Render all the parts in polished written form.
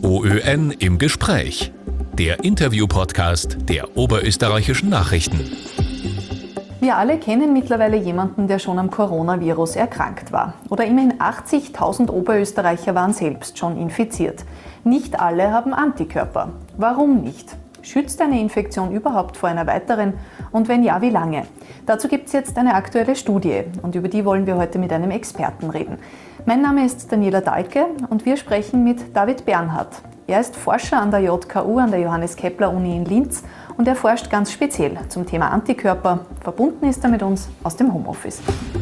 OÖN im Gespräch. Der Interview-Podcast der Oberösterreichischen Nachrichten. Wir alle kennen mittlerweile jemanden, der schon am Coronavirus erkrankt war. Oder immerhin 80.000 Oberösterreicher waren selbst schon infiziert. Nicht alle haben Antikörper. Warum nicht? Schützt eine Infektion überhaupt vor einer weiteren? Und wenn ja, wie lange? Dazu gibt es jetzt eine aktuelle Studie und über die wollen wir heute mit einem Experten reden. Mein Name ist Daniela Dahlke und wir sprechen mit David Bernhardt. Er ist Forscher an der JKU, an der Johannes-Kepler-Uni in Linz und er forscht ganz speziell zum Thema Antikörper. Verbunden ist er mit uns aus dem Homeoffice.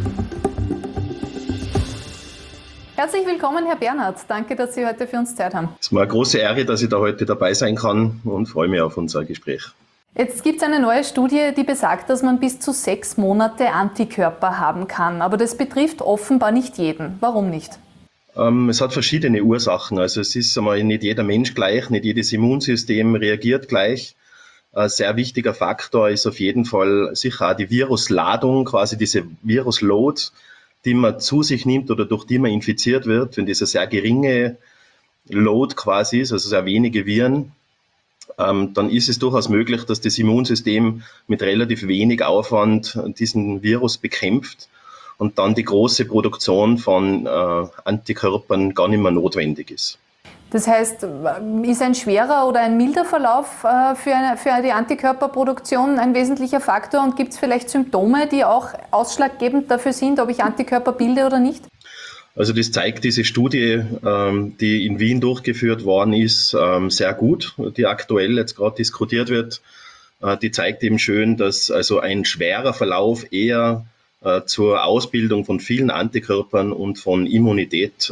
Herzlich willkommen, Herr Bernhardt. Danke, dass Sie heute für uns Zeit haben. Es ist mir eine große Ehre, dass ich da heute dabei sein kann und freue mich auf unser Gespräch. Jetzt gibt es eine neue Studie, die besagt, dass man bis zu 6 Monate Antikörper haben kann. Aber das betrifft offenbar nicht jeden. Warum nicht? Es hat verschiedene Ursachen. Also es ist einmal nicht jeder Mensch gleich, nicht jedes Immunsystem reagiert gleich. Ein sehr wichtiger Faktor ist auf jeden Fall sicher auch die Virusladung, quasi diese Virusload, die man zu sich nimmt oder durch die man infiziert wird. Wenn diese sehr geringe Load quasi ist, also sehr wenige Viren, dann ist es durchaus möglich, dass das Immunsystem mit relativ wenig Aufwand diesen Virus bekämpft und dann die große Produktion von Antikörpern gar nicht mehr notwendig ist. Das heißt, ist ein schwerer oder ein milder Verlauf für die Antikörperproduktion ein wesentlicher Faktor und gibt es vielleicht Symptome, die auch ausschlaggebend dafür sind, ob ich Antikörper bilde oder nicht? Also das zeigt diese Studie, die in Wien durchgeführt worden ist, sehr gut, die aktuell jetzt gerade diskutiert wird. Die zeigt eben schön, dass also ein schwerer Verlauf eher zur Ausbildung von vielen Antikörpern und von Immunität,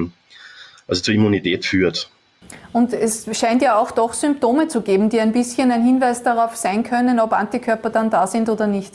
also zur Immunität führt. Und es scheint ja auch doch Symptome zu geben, die ein bisschen ein Hinweis darauf sein können, ob Antikörper dann da sind oder nicht.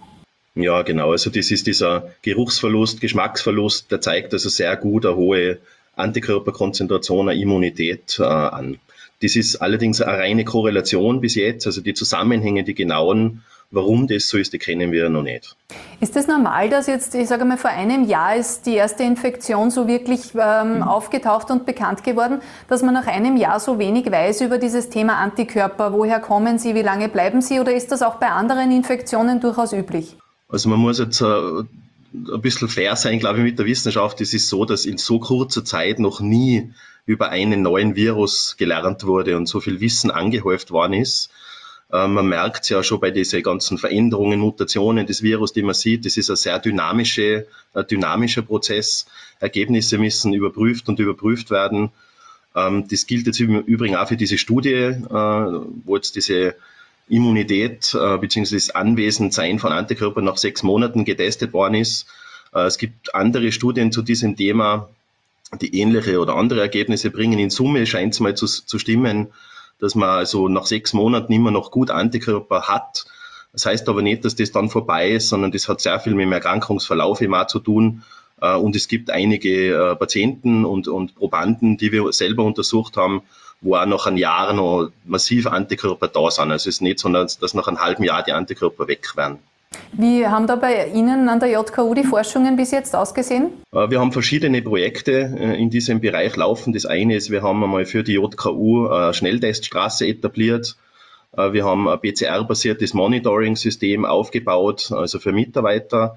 Ja, genau. Also das ist dieser Geruchsverlust, Geschmacksverlust, der zeigt also sehr gut eine hohe Antikörperkonzentration, eine Immunität an. Das ist allerdings eine reine Korrelation bis jetzt. Also die Zusammenhänge, die genauen, warum das so ist, die kennen wir noch nicht. Ist es normal, dass jetzt, ich sage mal, vor einem Jahr ist die erste Infektion so wirklich aufgetaucht und bekannt geworden, dass man nach einem Jahr so wenig weiß über dieses Thema Antikörper? Woher kommen sie, wie lange bleiben sie oder ist das auch bei anderen Infektionen durchaus üblich? Also man muss jetzt ein bisschen fair sein, glaube ich, mit der Wissenschaft. Es ist so, dass in so kurzer Zeit noch nie über einen neuen Virus gelernt wurde und so viel Wissen angehäuft worden ist. Man merkt es ja schon bei diesen ganzen Veränderungen, Mutationen des Virus, die man sieht. Das ist ein sehr dynamischer Prozess. Ergebnisse müssen überprüft und überprüft werden. Das gilt jetzt im Übrigen auch für diese Studie, wo jetzt diese Immunität bzw. das Anwesendsein von Antikörpern nach 6 Monaten getestet worden ist. Es gibt andere Studien zu diesem Thema, die ähnliche oder andere Ergebnisse bringen. In Summe scheint es mal zu stimmen, dass man also nach 6 Monaten immer noch gut Antikörper hat. Das heißt aber nicht, dass das dann vorbei ist, sondern das hat sehr viel mit dem Erkrankungsverlauf immer zu tun. Und es gibt einige Patienten und Probanden, die wir selber untersucht haben, wo auch nach einem Jahr noch massiv Antikörper da sind. Also es ist nicht so, dass nach einem halben Jahr die Antikörper weg werden. Wie haben da bei Ihnen an der JKU die Forschungen bis jetzt ausgesehen? Wir haben verschiedene Projekte in diesem Bereich laufen. Das eine ist, wir haben einmal für die JKU eine Schnellteststraße etabliert. Wir haben ein PCR-basiertes Monitoring-System aufgebaut, also für Mitarbeiter.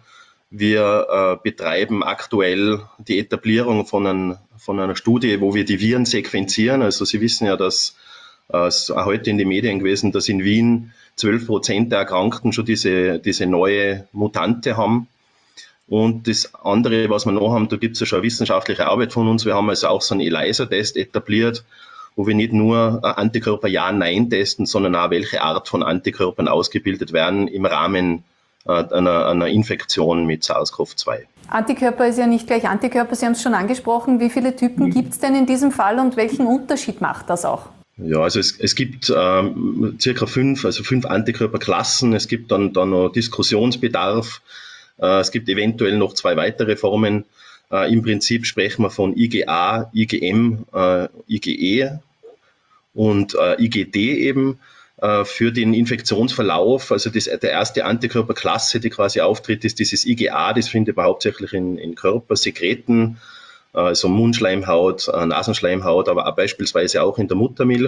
Wir betreiben aktuell die Etablierung von einer Studie, wo wir die Viren sequenzieren. Also Sie wissen ja, dass es heute in den Medien gewesen, dass in Wien 12% der Erkrankten schon diese neue Mutante haben. Und das andere, was wir noch haben, da gibt es ja schon eine wissenschaftliche Arbeit von uns. Wir haben also auch so einen ELISA-Test etabliert, wo wir nicht nur Antikörper Ja-Nein testen, sondern auch welche Art von Antikörpern ausgebildet werden im Rahmen einer Infektion mit SARS-CoV-2. Antikörper ist ja nicht gleich Antikörper, Sie haben es schon angesprochen. Wie viele Typen gibt es denn in diesem Fall und welchen Unterschied macht das auch? Ja, also es gibt circa 5 Antikörperklassen. Es gibt dann noch Diskussionsbedarf. Es gibt eventuell noch 2 weitere Formen. Im Prinzip sprechen wir von IgA, IgM, IgE und IgD eben. Für den Infektionsverlauf, also der erste Antikörperklasse, die quasi auftritt, ist dieses IgA, das findet man hauptsächlich in Körpersekreten also Mundschleimhaut, Nasenschleimhaut, aber auch beispielsweise auch in der Muttermilch.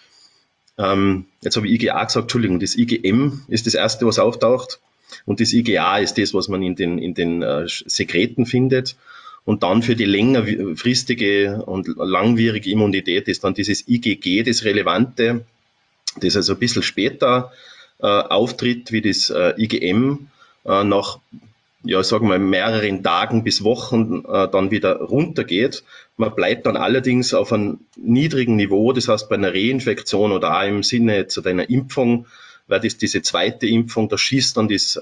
Jetzt habe ich IgA gesagt, Entschuldigung, das IgM ist das erste, was auftaucht. Und das IgA ist das, was man in den Sekreten findet. Und dann für die längerfristige und langwierige Immunität ist dann dieses IgG das Relevante, das also ein bisschen später auftritt wie das IgM, nach sagen wir mehreren Tagen bis Wochen dann wieder runtergeht. Man bleibt dann allerdings auf einem niedrigen Niveau, das heißt bei einer Reinfektion oder auch im Sinne zu einer Impfung, weil das diese zweite Impfung, da schießt dann das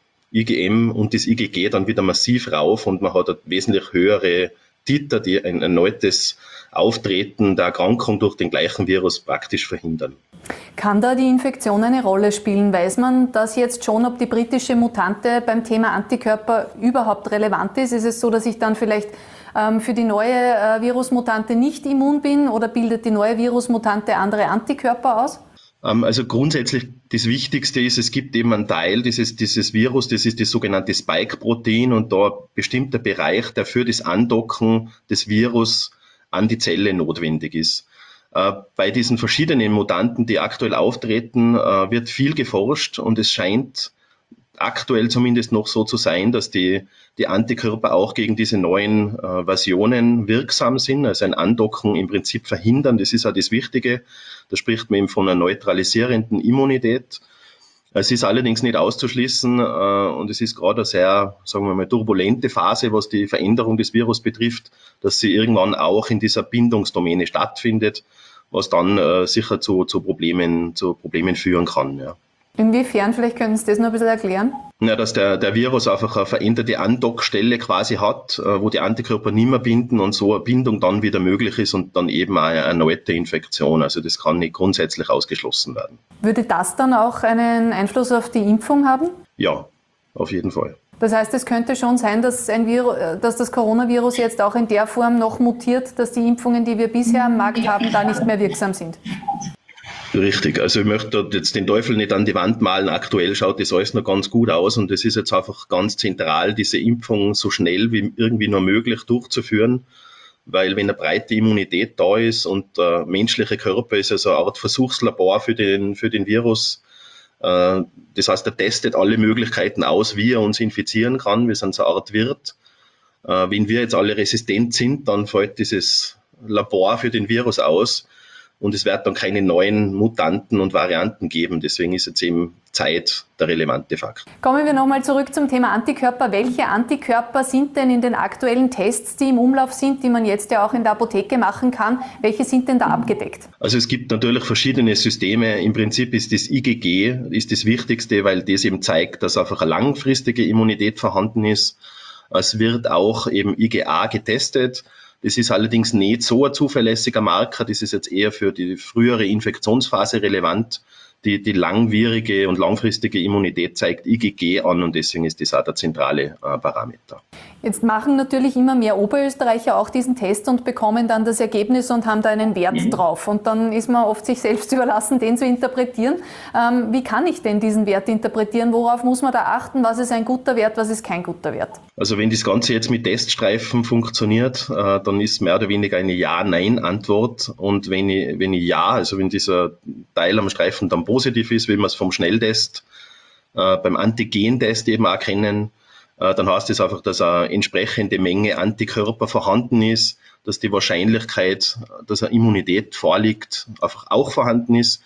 IgM und das IgG dann wieder massiv rauf und man hat eine wesentlich höhere Titer, die ein erneutes Auftreten der Erkrankung durch den gleichen Virus praktisch verhindern. Kann da die Infektion eine Rolle spielen? Weiß man das jetzt schon, ob die britische Mutante beim Thema Antikörper überhaupt relevant ist? Ist es so, dass ich dann vielleicht für die neue Virusmutante nicht immun bin oder bildet die neue Virusmutante andere Antikörper aus? Also grundsätzlich das Wichtigste ist, es gibt eben einen Teil dieses Virus, das ist das sogenannte Spike-Protein und da bestimmt der Bereich, der für das Andocken des Virus an die Zelle notwendig ist. Bei diesen verschiedenen Mutanten, die aktuell auftreten, wird viel geforscht und es scheint aktuell zumindest noch so zu sein, dass die Antikörper auch gegen diese neuen Versionen wirksam sind, also ein Andocken im Prinzip verhindern. Das ist auch das Wichtige. Da spricht man eben von einer neutralisierenden Immunität. Es ist allerdings nicht auszuschließen und es ist gerade eine sehr, sagen wir mal, turbulente Phase, was die Veränderung des Virus betrifft, dass sie irgendwann auch in dieser Bindungsdomäne stattfindet, was dann sicher zu Problemen führen kann. Ja. Inwiefern? Vielleicht können Sie das noch ein bisschen erklären? Ja, dass der Virus einfach eine veränderte Andockstelle quasi hat, wo die Antikörper nicht mehr binden und so eine Bindung dann wieder möglich ist und dann eben eine erneute Infektion. Also das kann nicht grundsätzlich ausgeschlossen werden. Würde das dann auch einen Einfluss auf die Impfung haben? Ja, auf jeden Fall. Das heißt, es könnte schon sein, dass das Coronavirus jetzt auch in der Form noch mutiert, dass die Impfungen, die wir bisher am Markt haben, da nicht mehr wirksam sind. Richtig, also ich möchte jetzt den Teufel nicht an die Wand malen. Aktuell schaut das alles noch ganz gut aus und es ist jetzt einfach ganz zentral, diese Impfung so schnell wie irgendwie nur möglich durchzuführen, weil wenn eine breite Immunität da ist und der menschliche Körper ist also eine Art Versuchslabor für den Virus. Das heißt, er testet alle Möglichkeiten aus, wie er uns infizieren kann. Wir sind so eine Art Wirt. Wenn wir jetzt alle resistent sind, dann fällt dieses Labor für den Virus aus. Und es wird dann keine neuen Mutanten und Varianten geben. Deswegen ist jetzt eben Zeit der relevante Faktor. Kommen wir nochmal zurück zum Thema Antikörper. Welche Antikörper sind denn in den aktuellen Tests, die im Umlauf sind, die man jetzt ja auch in der Apotheke machen kann? Welche sind denn da abgedeckt? Also es gibt natürlich verschiedene Systeme. Im Prinzip ist das IgG ist das Wichtigste, weil das eben zeigt, dass einfach eine langfristige Immunität vorhanden ist. Es wird auch eben IgA getestet. Das ist allerdings nicht so ein zuverlässiger Marker. Das ist jetzt eher für die frühere Infektionsphase relevant. Die langwierige und langfristige Immunität zeigt IgG an und deswegen ist das auch der zentrale Parameter. Jetzt machen natürlich immer mehr Oberösterreicher auch diesen Test und bekommen dann das Ergebnis und haben da einen Wert drauf. Und dann ist man oft sich selbst überlassen, den zu interpretieren. Wie kann ich denn diesen Wert interpretieren? Worauf muss man da achten? Was ist ein guter Wert, was ist kein guter Wert? Also wenn das Ganze jetzt mit Teststreifen funktioniert, dann ist mehr oder weniger eine Ja-Nein-Antwort. Und wenn dieser Teil am Streifen dann positiv ist, wie wir es vom Schnelltest beim Antigentest eben auch kennen, dann heißt es einfach, dass eine entsprechende Menge Antikörper vorhanden ist, dass die Wahrscheinlichkeit, dass eine Immunität vorliegt, einfach auch vorhanden ist.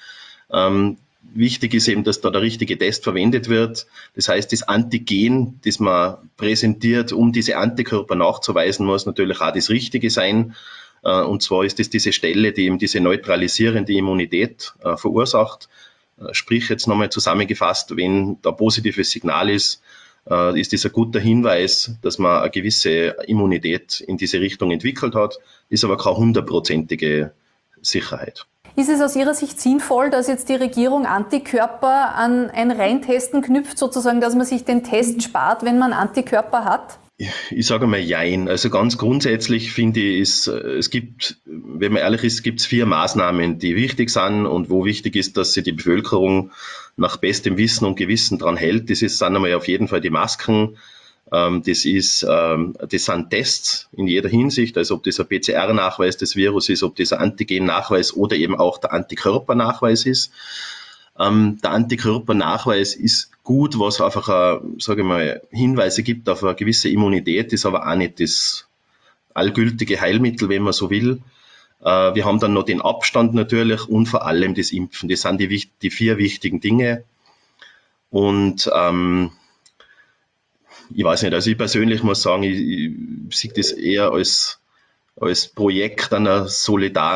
Wichtig ist eben, dass da der richtige Test verwendet wird. Das heißt, das Antigen, das man präsentiert, um diese Antikörper nachzuweisen, muss natürlich auch das Richtige sein. Und zwar ist es diese Stelle, die eben diese neutralisierende Immunität verursacht. Sprich jetzt nochmal zusammengefasst, wenn da positives Signal ist das ein guter Hinweis, dass man eine gewisse Immunität in diese Richtung entwickelt hat, ist aber keine 100%ige Sicherheit. Ist es aus Ihrer Sicht sinnvoll, dass jetzt die Regierung Antikörper an ein Reintesten knüpft, sozusagen, dass man sich den Test spart, wenn man Antikörper hat? Ich sage mal jein. Also ganz grundsätzlich finde ich, es gibt, wenn man ehrlich ist, gibt es 4 Maßnahmen, die wichtig sind und wo wichtig ist, dass sich die Bevölkerung nach bestem Wissen und Gewissen dran hält. Sind einmal auf jeden Fall die Masken. Das sind Tests in jeder Hinsicht, also ob das ein PCR-Nachweis des Virus ist, ob das ein Antigen-Nachweis oder eben auch der Antikörpernachweis ist. Der Antikörpernachweis ist gut, was einfach, Hinweise gibt auf eine gewisse Immunität, ist aber auch nicht das allgültige Heilmittel, wenn man so will. Wir haben dann noch den Abstand natürlich und vor allem das Impfen. Das sind die 4 wichtigen Dinge. Und ich weiß nicht, also ich persönlich muss sagen, ich sehe das eher als Projekt einer also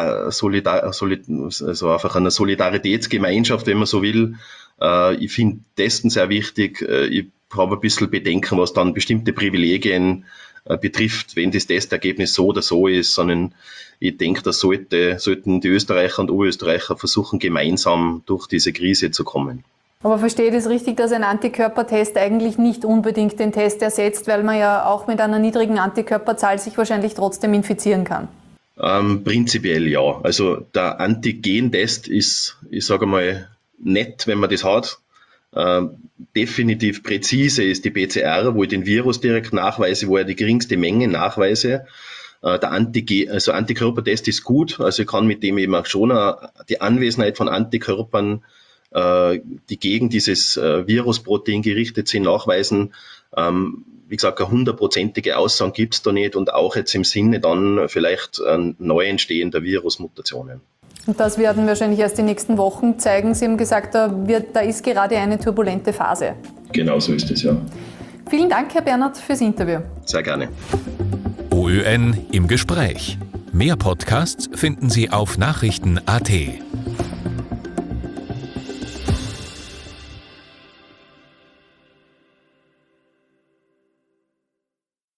einfach einer Solidaritätsgemeinschaft, wenn man so will. Ich finde Testen sehr wichtig. Ich habe ein bisschen Bedenken, was dann bestimmte Privilegien betrifft, wenn das Testergebnis so oder so ist, sondern ich denke, da sollten die Österreicher und Oberösterreicher versuchen, gemeinsam durch diese Krise zu kommen. Aber verstehe ich das richtig, dass ein Antikörpertest eigentlich nicht unbedingt den Test ersetzt, weil man ja auch mit einer niedrigen Antikörperzahl sich wahrscheinlich trotzdem infizieren kann? Prinzipiell ja. Also der Antigen-Test ist, ich sage mal, nett, wenn man das hat. Definitiv präzise ist die PCR, wo ich den Virus direkt nachweise, wo ich die geringste Menge nachweise. Der Antikörpertest ist gut, also ich kann mit dem eben auch schon die Anwesenheit von Antikörpern, die gegen dieses Virusprotein gerichtet sind, nachweisen. Wie gesagt, eine 100%ige Aussage gibt es da nicht und auch jetzt im Sinne dann vielleicht neu entstehender Virusmutationen. Und das werden wahrscheinlich erst die nächsten Wochen zeigen. Sie haben gesagt, da ist gerade eine turbulente Phase. Genau so ist es, ja. Vielen Dank, Herr Bernhard, fürs Interview. Sehr gerne. OÖN im Gespräch. Mehr Podcasts finden Sie auf Nachrichten.at.